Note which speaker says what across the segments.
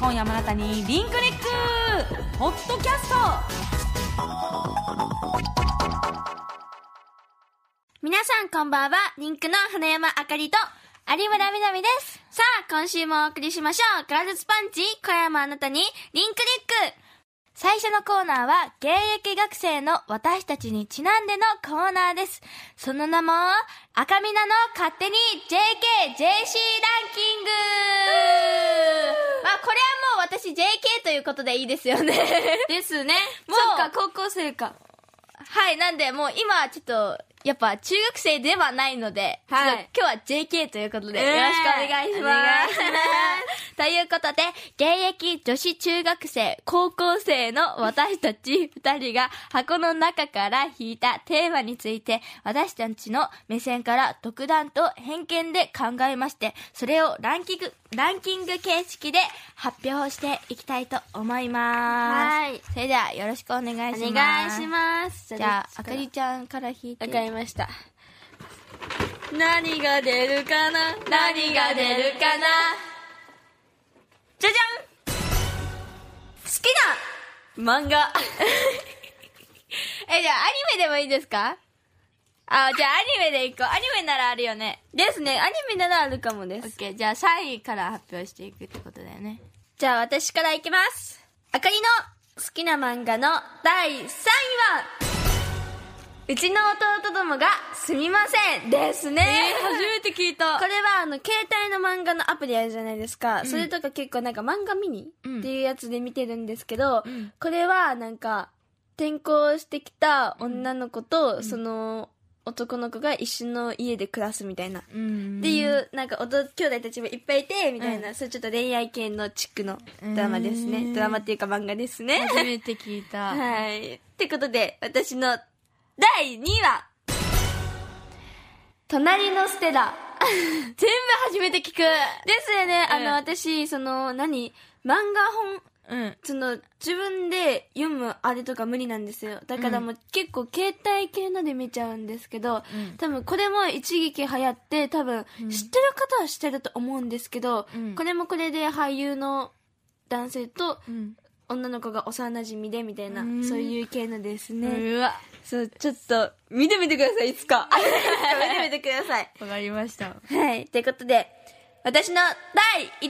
Speaker 1: 今夜もあなたにリンクリックポッドキャスト。
Speaker 2: 皆さんこんばんは。リンクの花山あかりと有村みなみです。さあ今週もお送りしましょう。ガールズパンチ今夜もあなたにリンクリック。最初のコーナーは現役学生の私たちにちなんでのコーナーです。その名も赤みなの勝手に JKJC ランキング。まあこれはもう私 JK ということでいいですよね。
Speaker 1: ですね。
Speaker 2: もう
Speaker 1: そっか、高校生か。
Speaker 2: はい、なんでもう今はちょっとやっぱ中学生ではないので、
Speaker 1: はい、
Speaker 2: 今日は JK ということで、よろしくお願いします。お願いしますということで、現役女子中学生、高校生の私たち2人が箱の中から引いたテーマについて、私たちの目線から独断と偏見で考えまして、それをランキング形式で発表していきたいと思います。 はい。 それではよろしくお願いします。
Speaker 1: お願いします。
Speaker 2: じゃあ、あかりちゃんから引いて。
Speaker 1: わかりました。何が出るかな、
Speaker 2: 何が出るかな。
Speaker 1: じゃじゃん。好きな漫画。
Speaker 2: じゃあアニメでもいいですか？じゃあアニメでいこう。アニメならあるよね。
Speaker 1: ですね。アニメならあるかもです。
Speaker 2: オッケー。じゃあ3位から発表していくってことだよね。
Speaker 1: じゃあ私からいきます。あかりの好きな漫画の第3位は、うちの弟どもがすみませんですね。
Speaker 2: 初めて聞いた。
Speaker 1: これは携帯の漫画のアプリあるじゃないですか。それとか結構なんか漫画ミニっていうやつで見てるんですけど、これはなんか転校してきた女の子とその男の子が一緒の家で暮らすみたいな。っていうなんか兄弟たちもいっぱいいてみたいな、そういうちょっと恋愛系のチックのドラマですね。ドラマっていうか漫画ですね。
Speaker 2: 初めて聞いた。
Speaker 1: はい。ってことで私の第2位は、隣のステラ。
Speaker 2: 全部初めて聞く。
Speaker 1: ですよね。私、漫画本、自分で読むあれとか無理なんですよ。だからもう結構携帯系ので見ちゃうんですけど、多分これも一撃流行って、多分知ってる方は知ってると思うんですけど、これもこれで俳優の男性と、女の子が幼馴染でみたいな、そういう系のですね。
Speaker 2: うわ。
Speaker 1: そう、ちょっと、見てみてください、いつか。見てみてください。
Speaker 2: わかりました。
Speaker 1: はい。ということで、私の第1位は、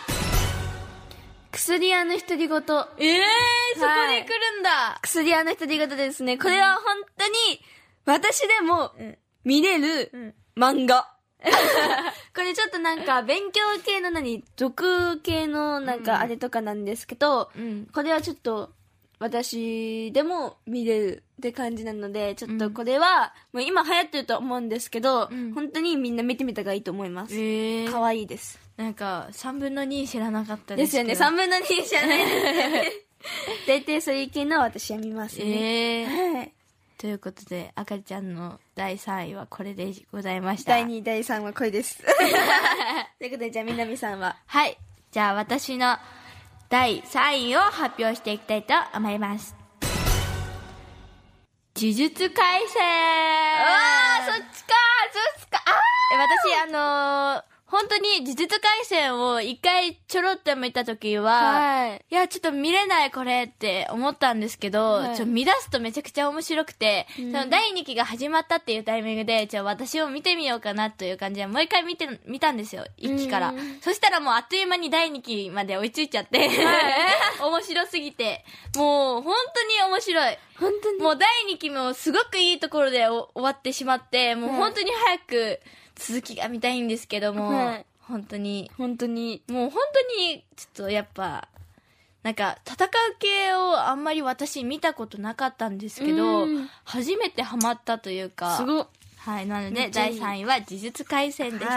Speaker 1: 薬屋の独り言。
Speaker 2: そこに来るんだ。
Speaker 1: 薬屋の独り言ですね。これは本当に、私でも、見れる漫画。これちょっとなんか勉強系の読系のなんかあれとかなんですけど、これはちょっと私でも見れるって感じなので、ちょっとこれはもう今流行ってると思うんですけど、本当にみんな見てみた方がいいと思います。可愛いです。
Speaker 2: なんか3分の2知らなかったですけど。
Speaker 1: ですよね、3分の2知らない大体そういう系の私は見ますね。はい。
Speaker 2: ということで、あかりちゃんの第3位はこれでございました。
Speaker 1: 第2位、第3位はこれです。ということで、じゃあみなみさんは。
Speaker 2: はい。じゃあ私の第3位を発表していきたいと思います。呪術廻戦。
Speaker 1: そっちか。
Speaker 2: 私本当に呪術廻戦を一回ちょろっと見たときは、いや、ちょっと見れないこれって思ったんですけど、見出すとめちゃくちゃ面白くて、その第2期が始まったっていうタイミングで、私を見てみようかなという感じで、もう一回見たんですよ、1期から。そしたらもうあっという間に第2期まで追いついちゃって、面白すぎて、もう本当に面白い。
Speaker 1: 本当に。
Speaker 2: もう第2期もすごくいいところで終わってしまって、もう本当に早く、続きが見たいんですけども、本当にもう本当にちょっとやっぱなんか戦う系をあんまり私見たことなかったんですけど、初めてハマったというか、
Speaker 1: すごっ。
Speaker 2: はい、なので第3位は呪術廻戦でした。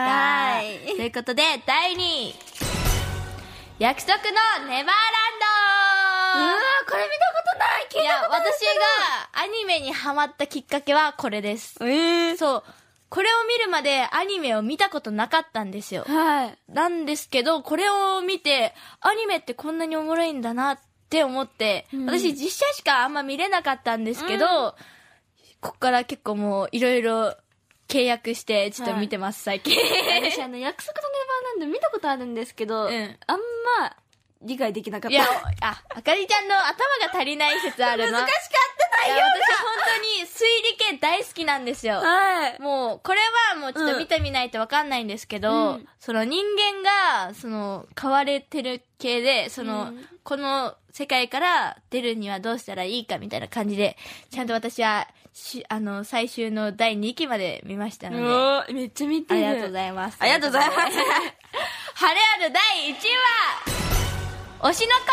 Speaker 2: ということで第2位、約束のネバーランド。
Speaker 1: これ見たことない。
Speaker 2: いや、私がアニメにハマったきっかけはこれです。そう。これを見るまでアニメを見たことなかったんですよ。なんですけど、これを見て、アニメってこんなにおもろいんだなって思って、私実写しかあんま見れなかったんですけど、こっから結構もういろいろ契約してちょっと見てます、最近。
Speaker 1: 私約束のネバーランド見たことあるんですけど、あんま理解できなかった。
Speaker 2: いや、あかりちゃんの頭が足りない説あるな。
Speaker 1: 難しかった内容が。
Speaker 2: いや、私本当に推理系大好きなんですよ。
Speaker 1: はい。
Speaker 2: もう、これはもうちょっと見てみないとわかんないんですけど、その人間が、変われてる系で、この世界から出るにはどうしたらいいかみたいな感じで、ちゃんと私は、最終の第2期まで見ましたので。
Speaker 1: めっちゃ見てる。
Speaker 2: ありがとうございます。
Speaker 1: ありがとうございます。
Speaker 2: 晴れある第1位は、推しの子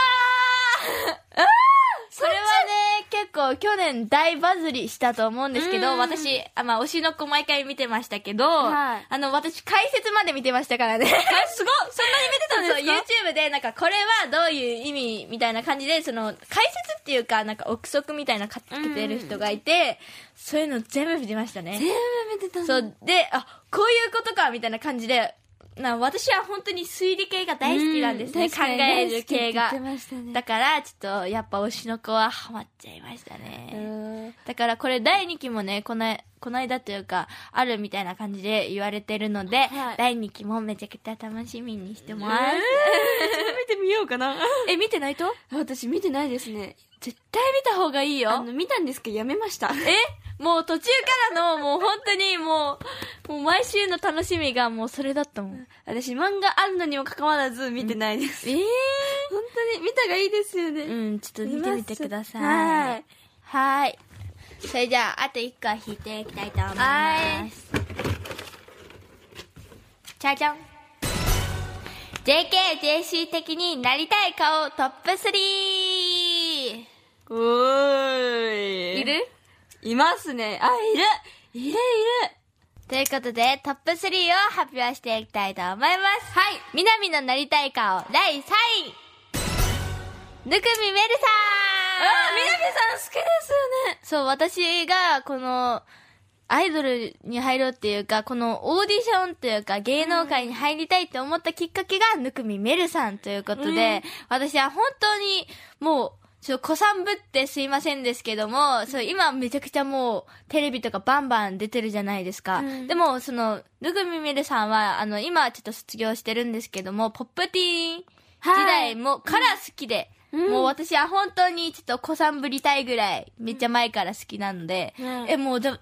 Speaker 2: それはね、結構去年大バズりしたと思うんですけど、私、推しの子毎回見てましたけど、私解説まで見てましたからね。
Speaker 1: すごい、そんなに見てたんですか？
Speaker 2: そう、YouTube でこれはどういう意味みたいな感じで、解説っていうか、憶測みたいな書けてる人がいて、そういうの全部見てましたね。
Speaker 1: 全部見てたの？
Speaker 2: そう、で、こういうことかみたいな感じで、私は本当に推理系が大好きなんですね。考える系が。だから、ちょっと、やっぱ推しの子はハマっちゃいましたね。だから、これ第2期もね、この間というか、あるみたいな感じで言われてるので、第2期もめちゃくちゃ楽しみにしてます。
Speaker 1: 見てみようかな。
Speaker 2: 見てないと？
Speaker 1: 私見てないですね。
Speaker 2: 絶対見た方がいいよ。
Speaker 1: 見たんですけどやめました。
Speaker 2: もう途中からの、もう本当にもう毎週の楽しみがもうそれだったもん。
Speaker 1: 私漫画あるのにもかかわらず見てないです。本当に見たがいいですよね。
Speaker 2: ちょっと見てみてください。はい。それじゃあ、あと1個引いていきたいと思います。じゃじゃん。JK、JC 的になりたい顔トップ 3!
Speaker 1: おーい。
Speaker 2: いる？
Speaker 1: いますね。いる。
Speaker 2: ということで、トップ3を発表していきたいと思います。はい。みなみのなりたい顔、第3位。ぬくみめるさん。
Speaker 1: みなみさん好きですよね。
Speaker 2: そう、私が、この、アイドルに入ろうっていうか、このオーディションっていうか、芸能界に入りたいって思ったきっかけが、ぬくみめるさんということで、私は本当に、もう、子さんぶってすいませんですけども、今めちゃくちゃもう、テレビとかバンバン出てるじゃないですか。でも、ぬくみめるさんは、今ちょっと卒業してるんですけども、ポップティーン時代から好きで、もう私は本当にちょっと子さんぶりたいぐらい、めっちゃ前から好きなので、もうだって、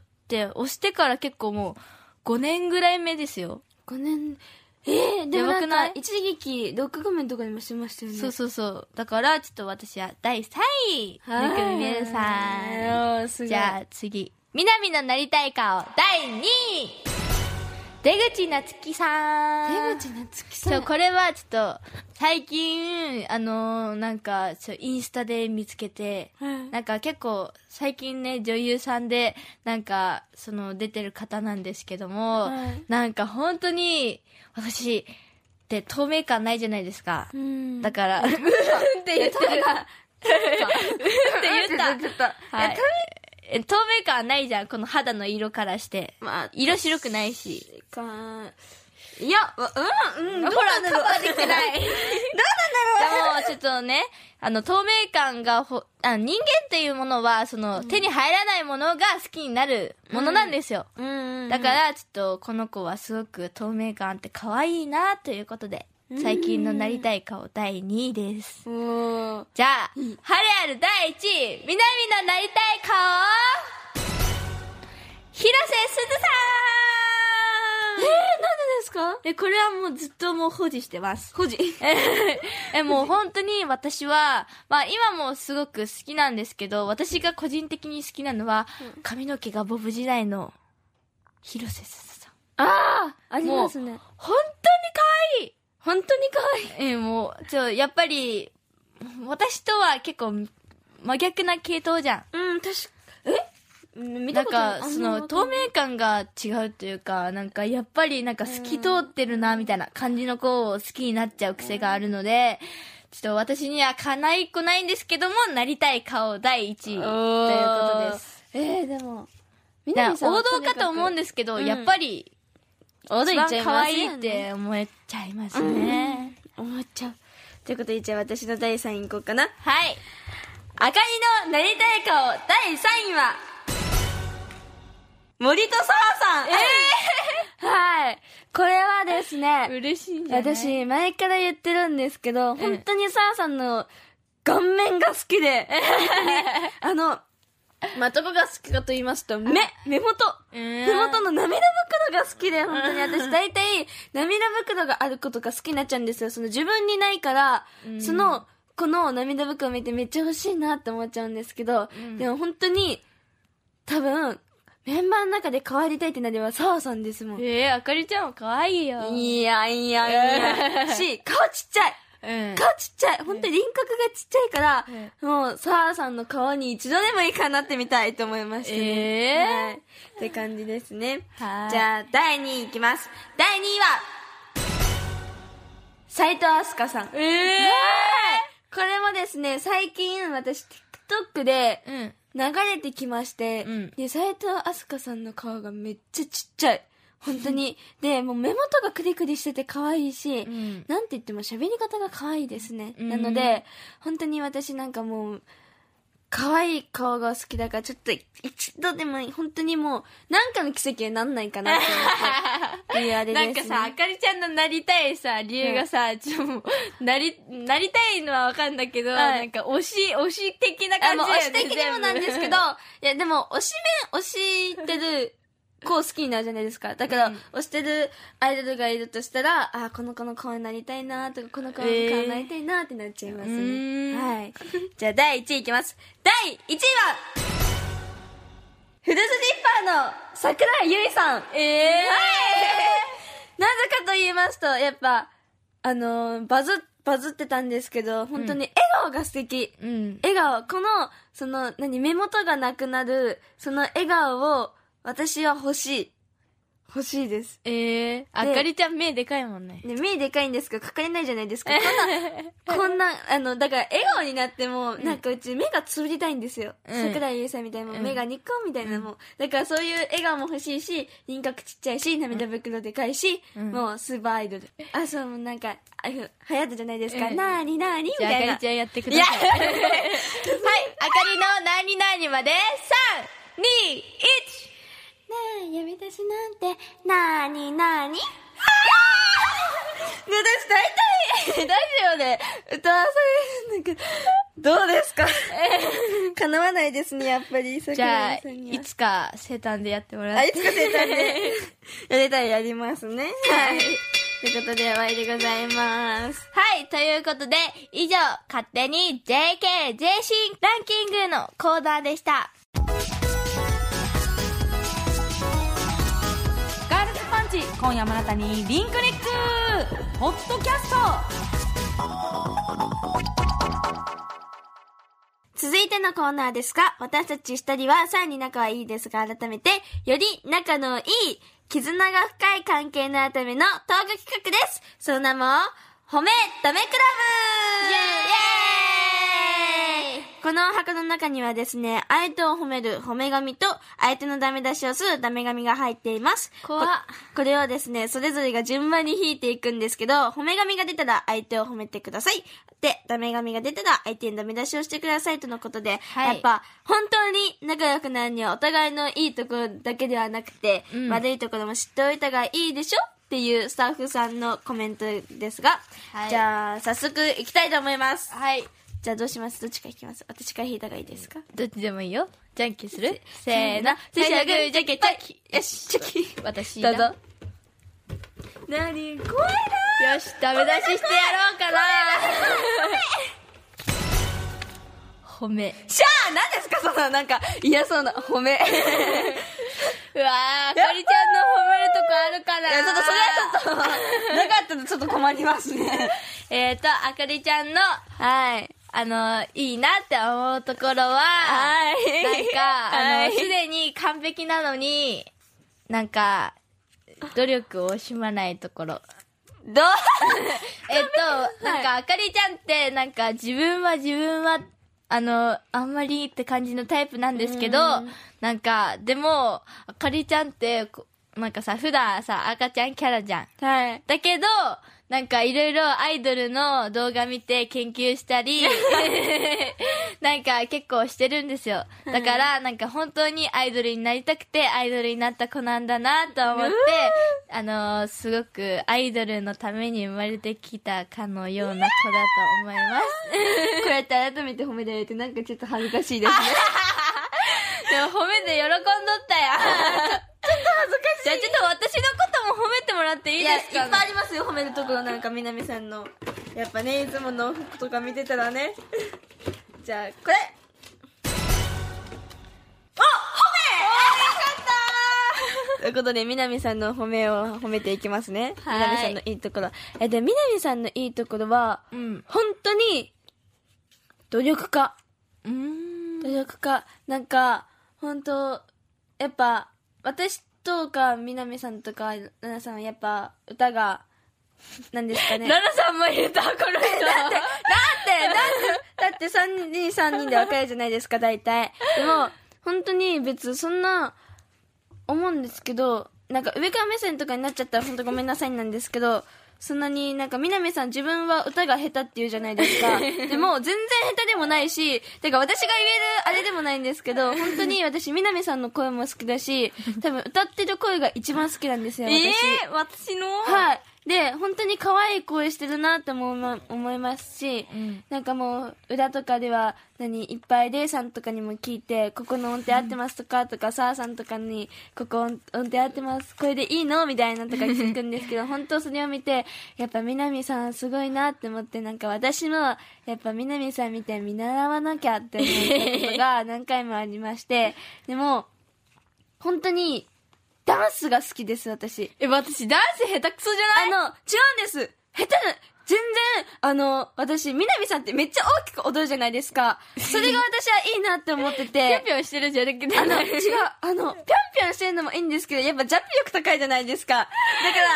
Speaker 2: 押してから結構もう、5年ぐらい目ですよ。
Speaker 1: 5年、でも一時期、ロック画面とかにもしてましたよね。
Speaker 2: そう。だから、ちょっと私は第3位、ぬくみめるさん。じゃあ次。みなみのなりたい顔、第2位。出口なつきさん。
Speaker 1: 出口なつきさん。
Speaker 2: これはちょっと、最近、インスタで見つけて、結構、最近ね、女優さんで、出てる方なんですけども、本当に、私、って透明感ないじゃないですか。だから、って言ってる。って言った。はい。透明感はないじゃん、この肌の色からして。色白くないし。
Speaker 1: いや、
Speaker 2: ほら、カバーできてない。どうなんだろう。でも、ちょっとね、透明感が人間っていうものは、手に入らないものが好きになるものなんですよ。だから、ちょっと、この子はすごく透明感あって可愛いな、ということで、最近のなりたい顔第2位です。じゃあ、晴れある第1位、みなみのなりたい顔、広瀬すずさん。
Speaker 1: なんでですか？
Speaker 2: これはもうずっともう保持してます。
Speaker 1: 保持
Speaker 2: もう本当に私は、今もすごく好きなんですけど、私が個人的に好きなのは、髪の毛がボブ時代の広瀬すずさん。
Speaker 1: ありますね。
Speaker 2: 本当に可愛い。
Speaker 1: 本当に可愛い。
Speaker 2: もう、やっぱり、私とは結構真逆な系統じゃん。見たことない。透明感が違うというか、やっぱり透き通ってるな、みたいな感じの子を好きになっちゃう癖があるので、ちょっと私には叶いっこないんですけども、なりたい顔第1位ということです。
Speaker 1: でも、
Speaker 2: 王道かと思うんですけど、やっぱり、一番可愛いって思っちゃいますね。
Speaker 1: 思っちゃう。ということで、じゃあ私の第3位いこうかな。
Speaker 2: はい。
Speaker 1: あかりのなりたい顔第3位は、森と澤さん。
Speaker 2: はい。
Speaker 1: これはでですね。
Speaker 2: 嬉しいんじゃない？
Speaker 1: 私、前から言ってるんですけど、本当にサーさんの顔面が好きで、どこが好きかと言いますと、目元の涙袋が好きで、本当に私大体涙袋があることが好きになっちゃうんですよ。その自分にないから、この涙袋見てめっちゃ欲しいなって思っちゃうんですけど、でも本当に、多分、メンバーの中で変わりたいってなれば、澤さんですもん。
Speaker 2: あかりちゃんも可愛いよ。
Speaker 1: いや。し、顔ちっちゃい。顔ちっちゃい。本当に輪郭がちっちゃいから、もう、澤さんの顔に一度でもいいかなってみたいと思いましたね。はい。って感じですね。じゃあ、第2位いきます。第2位は、斉藤飛鳥さん。はい。これもですね、最近私 TikTok で流れてきまして、で、斉藤飛鳥さんの顔がめっちゃちっちゃい。本当に。で、もう目元がクリクリしてて可愛いし、なんて言っても喋り方が可愛いですね。なので、本当に私なんかもう、可愛い顔が好きだから、ちょっと一度でも本当にもう、なんかの奇跡になんないかなって思って。いうあれですね。
Speaker 2: なんかさ、あかりちゃんのなりたいさ、理由がさ、なりたいのはわかんだけど、なんか推し的な感じだよね。
Speaker 1: 推し的にもなんですけど、いやでも推してる子好きになるじゃないですか。だから、推してるアイドルがいるとしたら、この子の顔になりたいなとか、この子の顔になりたいなってなっちゃいますね。はい。じゃあ第1位いきます。第1位は、フルーツジッパーの桜井優衣さん。はい。なぜかと言いますと、やっぱ、バズってたんですけど、本当に笑顔が素敵。笑顔。目元がなくなる、その笑顔を、私は欲しいです。
Speaker 2: あかりちゃん目でかいもんね。
Speaker 1: 目でかいんですけど、隠れないじゃないですか。こんな、だから笑顔になっても、なんかうち目がつぶりたいんですよ。桜井優さんみたいな、目がニコンみたいなもん。だからそういう笑顔も欲しいし、輪郭ちっちゃいし、涙袋でかいし、もうスーパーアイドル。もうなんか、流行ったじゃないですか。なーになーにみたいな。
Speaker 2: じゃああかりちゃんやってください。はい、あかりのなーになーにまで、3、2、1。
Speaker 1: ねえ、やめたしなんて、なーになーに私大体、ラジオで歌わされるんだけど、どうですか叶わないですね、やっぱり。
Speaker 2: じゃあ、いつか生誕でやってもらって。
Speaker 1: いつか生誕でやれたらやりますね。はい。ということで、終わりでございます。
Speaker 2: はい、ということで、以上、勝手に JK、JC ランキングのコーナーでした。
Speaker 3: 今夜もあなたにリンクリックポッドキャスト。
Speaker 1: 続いてのコーナーですが、私たち二人はさらに仲はいいですが、改めてより仲のいい絆が深い関係になるためのトーク企画です。その名も褒めダメクラブ。イエーイ。この箱の中にはですね、相手を褒める褒め紙と相手のダメ出しをするダメ紙が入っています。これをですね、それぞれが順番に引いていくんですけど、褒め紙が出たら相手を褒めてください。で、ダメ紙が出たら相手にダメ出しをしてくださいとのことで、やっぱ本当に仲良くなるにはお互いのいいところだけではなくて、悪いところも知っておいたがいいでしょっていうスタッフさんのコメントですが、じゃあ早速行きたいと思います。
Speaker 2: はい。
Speaker 1: じゃあどうします？どっちから引きます？私から引いた方がいいですか？
Speaker 2: どっちでもいいよ。じゃんけんする？せーの。最初はグー、じゃんけんチョキ。
Speaker 1: よし、チョキ。
Speaker 2: 私
Speaker 1: どうぞ。なに？怖いな。
Speaker 2: よし、ダメ出ししてやろうかな。褒め。
Speaker 1: しゃー！何ですかそのなんか嫌そうな褒め。
Speaker 2: うわー、あかりちゃんの褒めるとこあるかな。
Speaker 1: いや、ちょっとそれはちょっと、なかったらちょっと困りますね。
Speaker 2: あかりちゃんの、
Speaker 1: はい。
Speaker 2: いいなって思うところは、
Speaker 1: はい。
Speaker 2: なんか、
Speaker 1: はい、
Speaker 2: すでに完璧なのに、なんか、努力を惜しまないところ。なんか、あかりちゃんって、なんか、自分は、あんまりって感じのタイプなんですけど、なんか、でも、あかりちゃんって、 なんかさ、普段さ、赤ちゃんキャラじゃん。
Speaker 1: はい。
Speaker 2: だけど、なんかいろいろアイドルの動画見て研究したり、なんか結構してるんですよ。だからなんか本当にアイドルになりたくてアイドルになった子なんだなと思って、すごくアイドルのために生まれてきたかのような子だと思います。
Speaker 1: こうやって改めて褒められてなんかちょっと恥ずかしいですね。
Speaker 2: でも褒めて喜んどったやん。ちょっと恥ずかしい。じゃあちょっと私のことも褒めてもらっていいですか？
Speaker 1: いや、いっぱいありますよ、褒めるところ。なんかみなみさんのやっぱね、いつもの服とか見てたらね。じゃあこれ、ということで、みなみさんの褒めを褒めていきますね。みなみさんのいいところ。で、みなみさんのいいところは、本当に、努力家。努力家。なんか、本当やっぱ、私とか、みなみさんとか、ななさんはやっぱ、歌が、なんですかね。
Speaker 2: ララさんも入れた、この人。
Speaker 1: だって3人で分かれるじゃないですか、大体。でも、本当に別、そんな、思うんですけど、なんか上から目線とかになっちゃったら本当ごめんなさいなんですけど、そんなになんかみなみさん自分は歌が下手って言うじゃないですか。でも全然下手でもないし、てか私が言えるあれでもないんですけど、本当に私みなみさんの声も好きだし、多分歌ってる声が一番好きなんですよ、
Speaker 2: 私の？
Speaker 1: はい。で、本当に可愛い声してるなって思いますし、なんかもう、裏とかでは、いっぱいレイさんとかにも聞いて、ここの音程合ってますとか、サーさんとかに、ここ音程合ってます、これでいいのみたいなとか聞くんですけど、本当それを見て、やっぱみなみさんすごいなって思って、なんか私も、やっぱみなみさん見て見習わなきゃって思ったことが何回もありまして、でも、本当に、ダンスが好きです、私。
Speaker 2: 私ダンス下手くそじゃない？
Speaker 1: 違うんです。下手な、全然、私、みなみさんってめっちゃ大きく踊るじゃないですか。それが私はいいなって思ってて。
Speaker 2: ぴょんぴょんしてるじゃなくて。
Speaker 1: 違う、ぴょんぴょんしてるのもいいんですけど、やっぱジャンプ力高いじゃないですか。だから、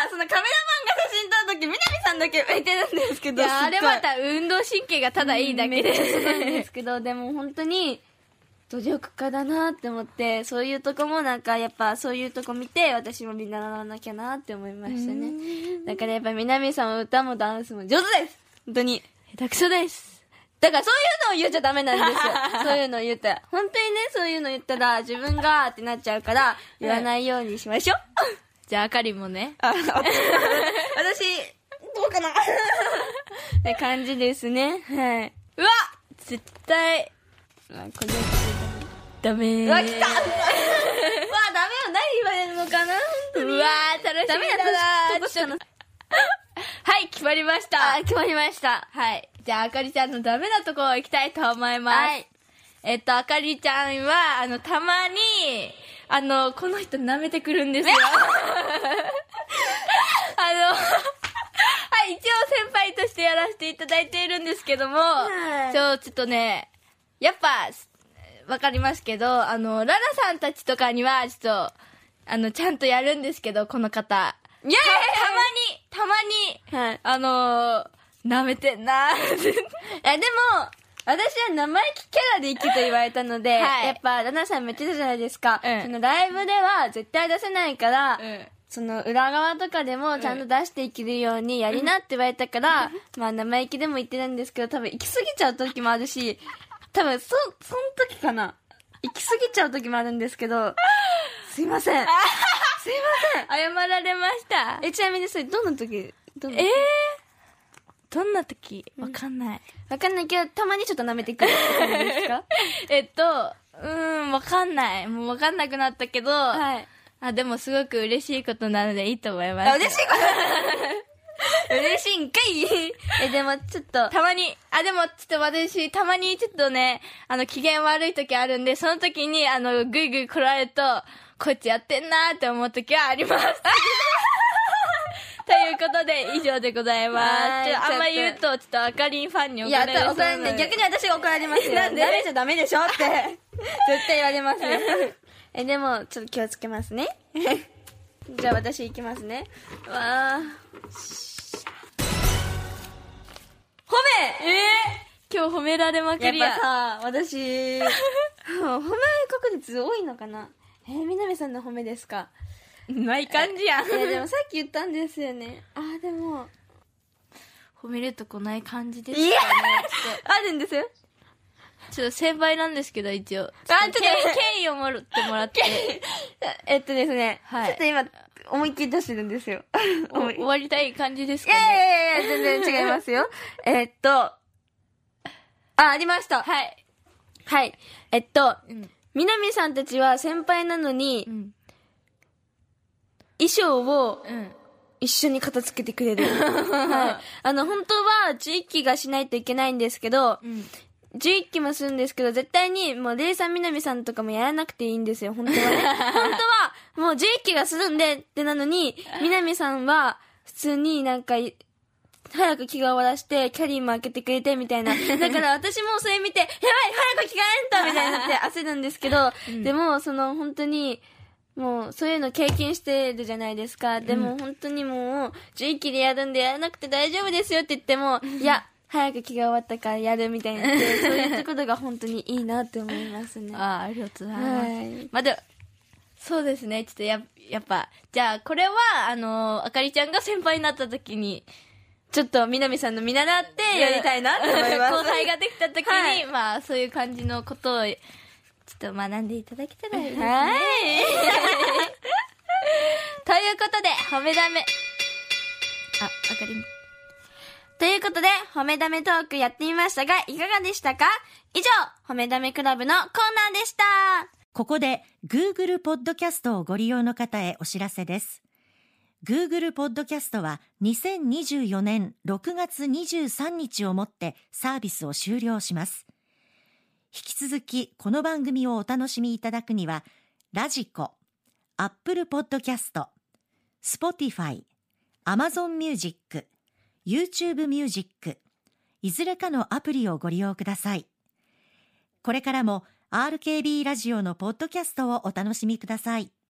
Speaker 1: そのカメラマンが写真撮るとき、みなみさんだけ浮いてるんですけど。
Speaker 2: いや、あれまた運動神経がただいいだけで。
Speaker 1: そうなんですけど、でも本当に、努力家だなって思って、そういうとこもなんかやっぱそういうとこ見て私も見習わなきゃなって思いましたね。だからやっぱみなみさんは歌もダンスも上手です。本当に。
Speaker 2: 下手くそです。
Speaker 1: だからそういうのを言っちゃダメなんですよ。そういうのを言ったら。本当にね、そういうの言ったら自分がってなっちゃうから言わないようにしましょう。
Speaker 2: じゃああかりもね。
Speaker 1: 私、どうかなって感じですね。はい。
Speaker 2: うわ絶対。
Speaker 1: これ
Speaker 2: ダメー。
Speaker 1: うわ、来たうわ、ダメよ。何言われるのかな本当に。
Speaker 2: うわー、楽しみだなー。
Speaker 1: ダメだとこしたの。
Speaker 2: はい、決まりました。
Speaker 1: 決まりました。
Speaker 2: はい。じゃあ、あかりちゃんのダメなところ行きたいと思います。
Speaker 1: はい。
Speaker 2: あかりちゃんは、たまに、この人舐めてくるんですよ。はい、一応先輩としてやらせていただいているんですけども、ちょっとね、やっぱ、わかりますけど、ララさんたちとかには、ちょっと、ちゃんとやるんですけど、この方。
Speaker 1: イェーイ
Speaker 2: たまに、はい、舐めてんなでも、
Speaker 1: 私は生意気キャラで行けと言われたので、はい、やっぱ、ラナさんも言ってたじゃないですか。そのライブでは絶対出せないから、その裏側とかでもちゃんと出していけるようにやりなって言われたから、まあ生意気でも言ってるんですけど、多分行き過ぎちゃう時もあるし、多分その時かな。行き過ぎちゃう時もあるんですけど、すいません。すいません。
Speaker 2: 謝られました。
Speaker 1: ちなみにそれどんな時
Speaker 2: どんな時わかんない。
Speaker 1: わかんないけど、たまにちょっと舐めてくるって感じですか
Speaker 2: わかんない。もうわかんなくなったけど、
Speaker 1: はい。
Speaker 2: でもすごく嬉しいことなのでいいと思います。
Speaker 1: 嬉しいこと嬉しいんかいでもちょっと。
Speaker 2: たまに、でもちょっと私、たまにちょっとね、機嫌悪い時あるんで、その時に、ぐいぐい来られると、こいつやってんなーって思う時はあります。ということで、以上でございます。あんま言うと、ちょっとあかりんファンに怒られる。
Speaker 1: 怒られるね。逆に私が怒られますよ。なんでダメじゃダメでしょって。絶対言われますね。でも、ちょっと気をつけますね。じゃあ私行きますね。わー。褒め
Speaker 2: 今日褒められまくりや。
Speaker 1: やっぱさ、私、褒め確率多いのかなみなみさんの褒めですか。
Speaker 2: ない感じやん。
Speaker 1: いやでもさっき言ったんですよね。でも
Speaker 2: 褒めるとこない感じですかね。
Speaker 1: いやあるんですよ。
Speaker 2: ちょっと先輩なんですけど、一応。
Speaker 1: ちょっと
Speaker 2: 敬意をもらってもらって。
Speaker 1: ですね、
Speaker 2: はい
Speaker 1: ちょっと今思いっきり出してるんですよ。
Speaker 2: 終わりたい感じです
Speaker 1: いや
Speaker 2: かね。
Speaker 1: いやいや全然違いますよ。ありました。
Speaker 2: はい。
Speaker 1: はい。
Speaker 2: うん。
Speaker 1: みなみさんたちは先輩なのに
Speaker 2: う、ん。
Speaker 1: 衣装を
Speaker 2: うん。
Speaker 1: 一緒に片付けてくれる。はい。本当は11期がしないといけないんですけど、
Speaker 2: うん。
Speaker 1: 11期もするんですけど、絶対にもうレイさんみなみさんとかもやらなくていいんですよ、本当はね。本当はもう11期がするんでってなのに、みなみさんは普通になんか早く着が終わらしてキャリーも開けてくれてみたいな。だから私もそれ見て、やばい早く着替えんとみたいになって焦るんですけど、でも本当にもうそういうの経験してるじゃないですか。でも本当にもう11期でやるんでやらなくて大丈夫ですよって言っても、いや、早く気が終わったからやるみたいになって、そういうところが本当にいいなって思いますね。
Speaker 2: ありがとうございます。
Speaker 1: はい
Speaker 2: まあ、そうですね。ちょっとやっぱ、じゃあ、これは、あかりちゃんが先輩になった時に、
Speaker 1: ちょっとみなみさんの見習ってやりたいなって思います。
Speaker 2: 後輩ができた時に、
Speaker 1: はい
Speaker 2: まあ、そういう感じのことを、ちょっと学んでいただけたらいいですね。
Speaker 1: はい。
Speaker 2: ということで、褒めだめ。あかり。
Speaker 1: ということで、褒めだめトークやってみましたが、いかがでしたか？以上、褒めだめクラブのコーナーでした。
Speaker 4: ここで Google ポッドキャストをご利用の方へお知らせです。Google ポッドキャストは2024年6月23日をもってサービスを終了します。引き続きこの番組をお楽しみいただくには、ラジコ、Apple ポッドキャスト、Spotify、Amazon Music、YouTube ミュージック、いずれかのアプリをご利用ください。これからもRKB ラジオのポッドキャストをお楽しみください。